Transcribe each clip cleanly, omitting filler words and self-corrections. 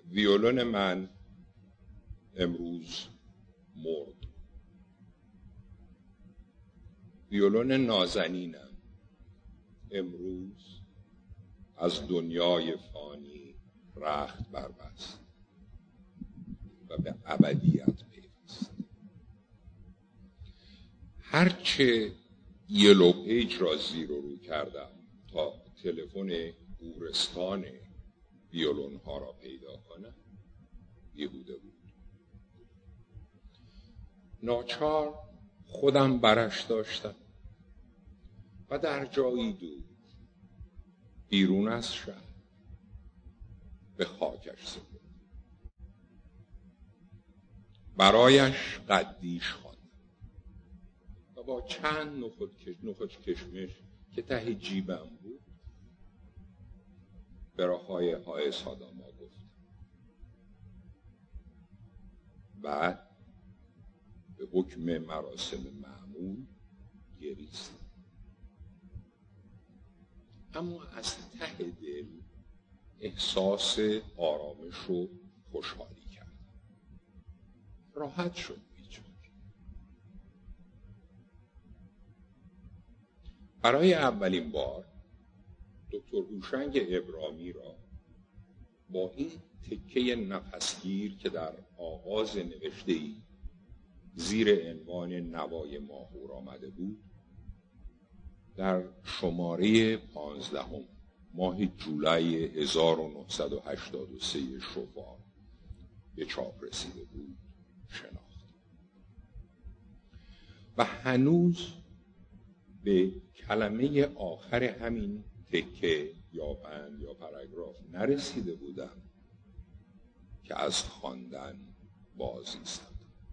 ویولون من امروز مرد. ویولون نازنینم امروز از دنیای فانی رخت بربست و به ابدیت پیوست. هرچه یلو پیج را زیر و رو کردم تا تلفن گورستان ویولون ها را پیدا کنم بیهوده بود. ناچار خودم برش داشتم و در جایی دور بیرون از شهر به خاکش سپردم. برایش قدیش خواندم و با چند نخود کشمش که ته جیبم بود به راههای های ساداما گفتم. بعد به حکم مراسم معمول گریستم، اما از ته دل احساس آرامش و خوشحالی کردم. راحت شد بیچاره. برای اولین بار دکتر هوشنگ ابرامی را با این تکه نفسگیر که در آغاز نوشته‌ای زیر عنوان نوای ماهور آمده بود در شماره 15 ماه جولای 1983 شوفار به چاپ رسیده بود شناخت و هنوز به کلمه آخر همین تکه یا بند یا پاراگراف نرسیده بودم که از خواندن باز ایستادم.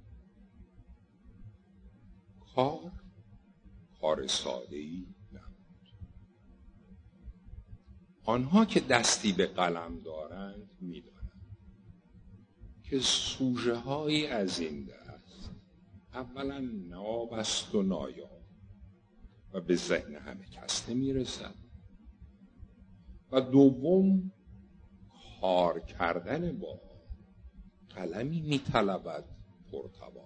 کار ساده‌ای نبود. آنها که دستی به قلم دارند می‌دانند که سوژه هایی از این دست اولا ناب است و نایاب و به ذهن همه کس نمی‌رسد و دوم کار کردن با قلمی می‌طلبد پرتوان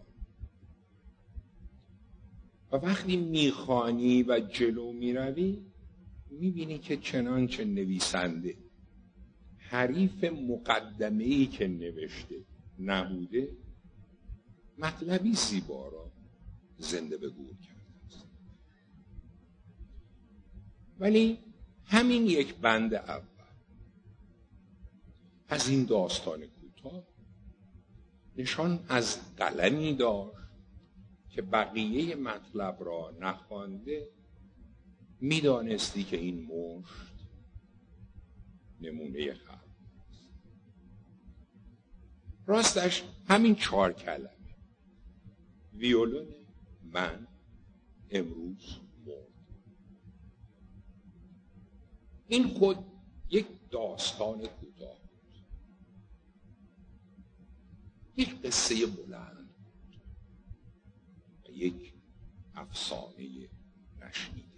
و وقتی میخوانی و جلو میروی میبینی که چنانچه نویسنده حریف مقدمه‌ای که نوشته نبوده مطلبی زیبا را زنده به گور کرده است. ولی همین یک بند اول از این داستان کوتاه نشان از قلمی داشت که بقیه مطلب را نخوانده میدانستی که این مشت نمونه خلق است. راستش همین 4 کلمه ویولون من امروز مرد، این خود یک داستان کوتاه بود، یک قصه بلند، یک افسانه نشنیده.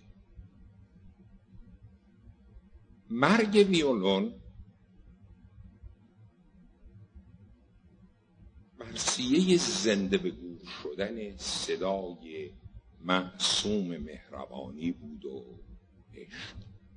مرگ ویولون مرثیه زنده به گور شدن صدای معصوم مهربانی بود و عشق.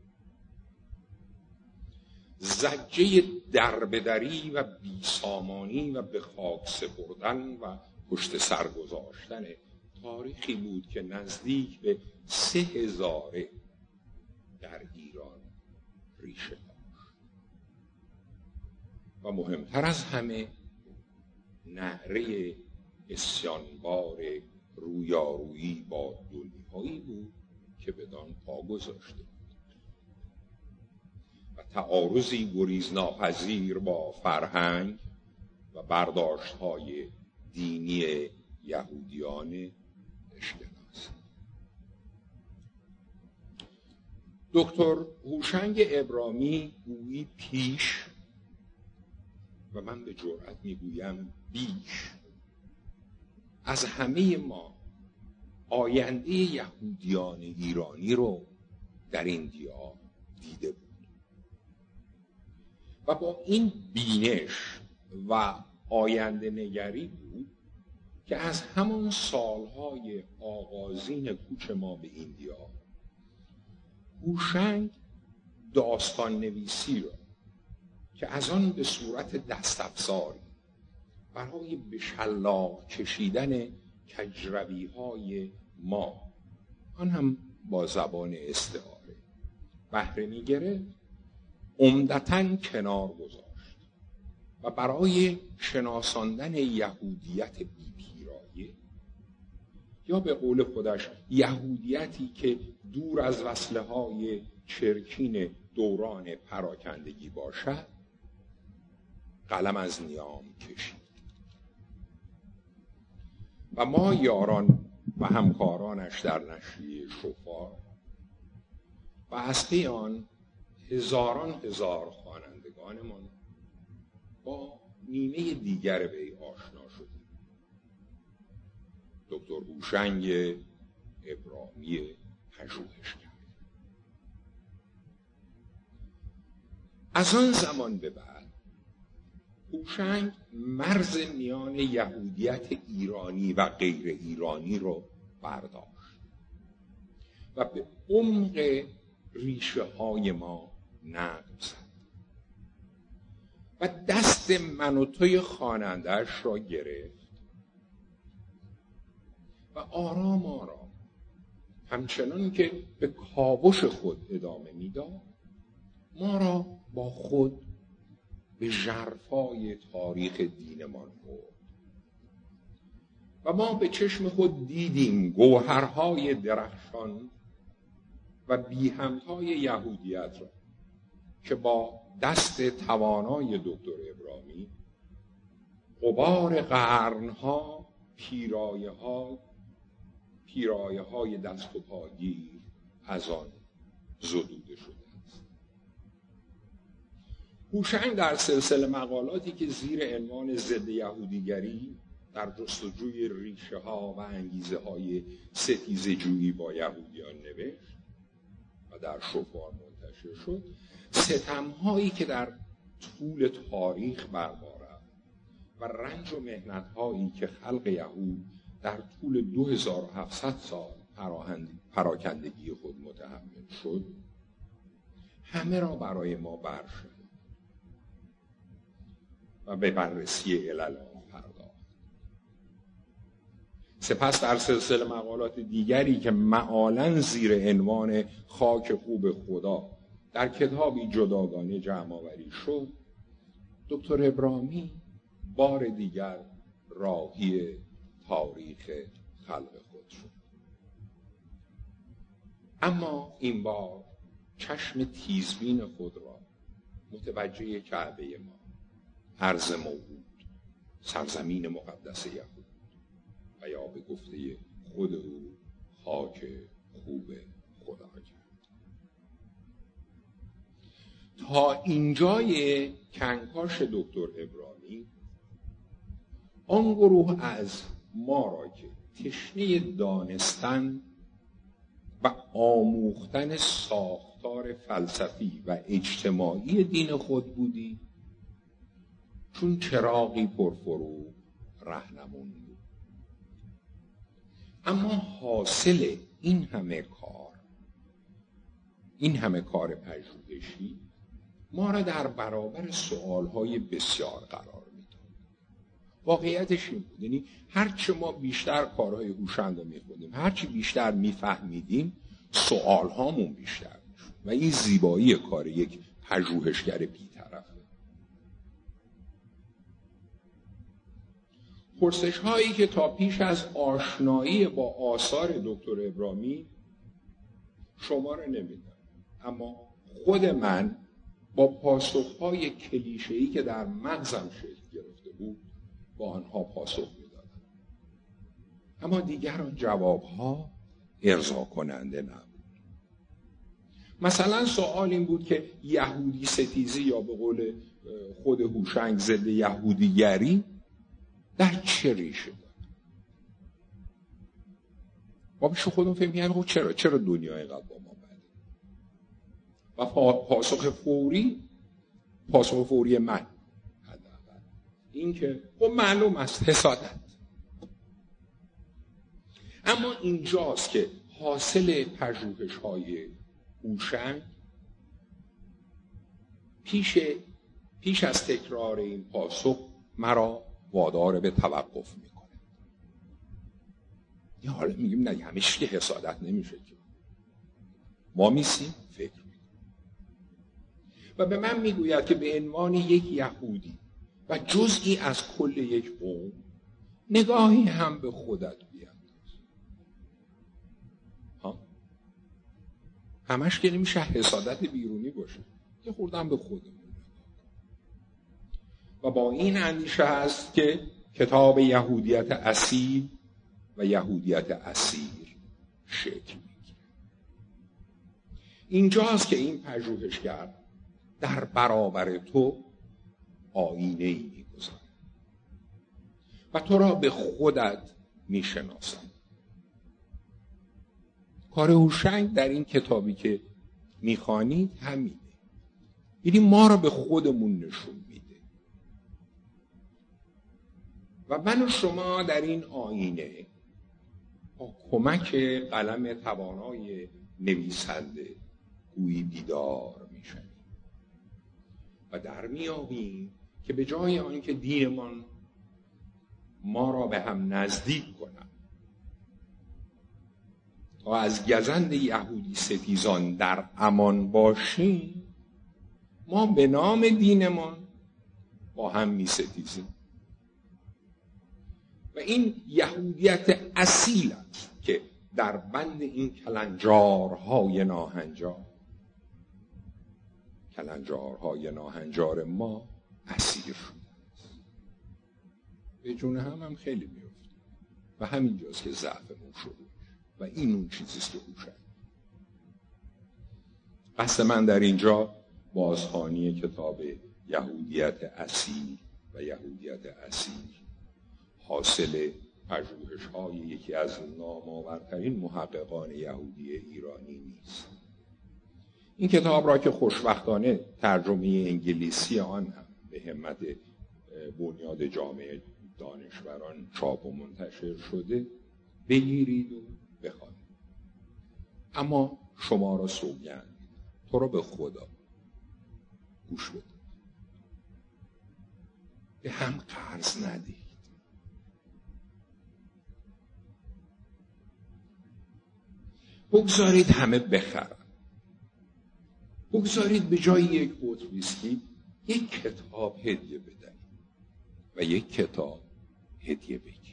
زجه دربدری و بیسامانی و به خاک سپردن و پشت سر گذاشتن تاریخی بود که نزدیک به 3000 در ایران ریشه داشت و مهمتر از همه نعره اسیانبار رویارویی با دنیایی بود که بدان پا گذاشته بود و تعارضی گریز ناپذیر با فرهنگ و برداشت‌های دینی یهودیان اشکناس. دکتر هوشنگ ابرامی گویی پیش و من به جرئت میگویم بیش از همه ما آینده یهودیان ایرانی رو در این دیار دیده بود و با این بینش و آینده نگری بود که از همون سالهای آغازین کوچ ما به ایندیا هوشنگ داستان نویسی را که از آن به صورت دست‌افزاری برای به شلاق کشیدن کجروی‌های ما، آن هم با زبان استعاره، بهره می‌گرفت، عمدتاً کنار گذاشت و برای شناساندن یهودیت بی‌پیرایه، یا به قول خودش یهودیتی که دور از وصله‌های چرکین دوران پراکندگی باشد، قلم از نیام کشید. و ما یاران و همکارانش در نشریه شفا و از پی آن هزاران هزار خوانندگانمان با نیمه دیگر وی آشنا شدیم. دکتر هوشنگ ابرامی پژوهشگر. از آن زمان به بعد هوشنگ مرز میان یهودیت ایرانی و غیر ایرانی رو برداشت و به عمق ریشه های ما نقب زد و دست من و توی خواننده‌اش را گرفت و آرام آرام همچنان که به کاوش خود ادامه میداد ما را با خود به ژرفای تاریخ دینمان برد و ما به چشم خود دیدیم گوهرهای درخشان و بی‌همتای یهودیت را که با دست توانای دکتر ابرامی غبار قرنها پیرایه های دست و پاگیر از آن زدوده شده. هوشنگ در سلسله مقالاتی که زیر عنوان ضد یهودیگری در جستجوی ریشه ها و انگیزه های ستیزه‌جویی با یهودیان نوشت و در شفا منتشر شد، ستم‌هایی که در طول تاریخ بر ما رفت و رنج و محنت‌هایی که خلق یهود در طول 2700 سال پراکندگی خود متحمل شد، همه را برای ما برشد و به بررسی علل آن پرداخت. سپس در سلسله مقالات دیگری که معالاً زیر عنوان خاک خوب خدا در کتابی جداگانه جمع‌آوری شد، دکتر ابرامی بار دیگر راهی تاریخ خلق خود شد. اما این بار چشم تیزبین خود را متوجه کعبه ما، ارض موعود، سرزمین مقدس یهود و یا به گفته خود او خاک خوب خدا کرد. تا اینجای کنکاش دکتر ابرامی، آن گروه از ما را که تشنه دانستن و آموختن ساختار فلسفی و اجتماعی دین خود بودی، چون چراغی پرفروغ رهنمون بود. اما حاصل این همه کار پژوهشی ما را در برابر سوالهای بسیار قرار میداد. واقعیتش این بود، یعنی هرچی ما بیشتر کارهای هوشنگ رو میخوندیم، هرچی بیشتر میفهمیدیم، سوالهامون بیشتر میشد و این زیبایی کار یک پژوهشگر بی‌طرفه. پرسش هایی که تا پیش از آشنایی با آثار دکتر ابرامی شماره نمیدم، اما خود من با پاسخهای کلیشه‌ای که در مغزم شکل گرفته بود با آنها پاسخ میدادم، اما دیگر آن جوابها ارضا کننده نبود. مثلا سوال این بود که یهودی ستیزی یا به قول خود هوشنگ ضد یهودیگری در چه ریشه داره؟ ما پیش خودمون فکر می‌کنیم چرا دنیا اینقدر با ما بده؟ و پاسخ فوری من حداقل این که خب معلوم است حسادت. اما اینجاست که حاصل پژوهش‌های هوشنگ پیش از تکرار این پاسخ مرا وادار به توقف میکنه. یا حالا میگیم نه همیشه که حسادت نمیشه که ما میسیم فکر میکنیم و به من میگوید که به عنوان یک یهودی و جزئی از کل یک قوم نگاهی هم به خودت بیانداز. همش که نمیشه حسادت بیرونی باشه، یه خوردم به خودمون و با این اندیشه هست که کتاب یهودیت اصیل و یهودیت اسیر شکل میگیره. اینجاست که این پژوهشگر در برابر تو آینه‌ای میگذاره و تو را به خودت میشناسد. کار هوشنگ در این کتابی که میخوانید همینه، یعنی ما را به خودمون نشون میده و من و شما در این آینه با کمک قلم توانای نویسنده گویی بیدار میشیم و در میابیم که به جای آنکه دینمان ما را به هم نزدیک کند تا از گزند یهودی ستیزان در امان باشیم، ما به نام دینمان با هم می ستیزیم و این یهودیت اصیل است که در بند این کلنجارهای ناهنجار ما اسیر شده است. به جون هم خیلی میفته و همینجاست که ضعفمون شروع و این اون چیزیست که هوشنگ. قصد من در اینجا بازخوانی کتاب یهودیت اصیل و یهودیت اسیر حاصل پژوهش‌های یکی از نامآورترین محققان یهودی ایرانی نیست. این کتاب را که خوشبختانه ترجمه انگلیسی آن هم به همت بنیاد جامعه دانشوران چاپ و منتشر شده، بگیرید و بخوانید. اما شما را سوگند، تو را به خدا گوش بدید، به هم قرض ندهید. بگذارید همه بخرن. بگذارید به جای یک بطری ویسکی یک کتاب هدیه بدهید و یک کتاب هدیه بگیرید.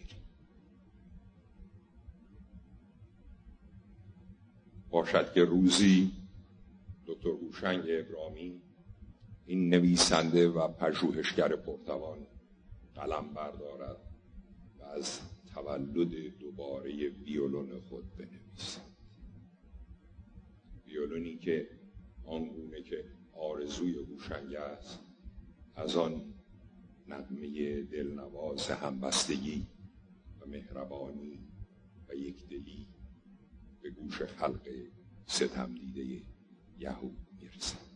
باشد که روزی دکتر هوشنگ ابرامی، این نویسنده و پژوهشگر پرتوان، قلم بردارد و از تولد دوباره ویولون خود بنویسد. ویولونی که آنگونه که آرزوی هوشنگ است، از آن نغمه دلنواز همبستگی و مهربانی و یکدلی به گوش خلق ستم دیده یهود میرسد.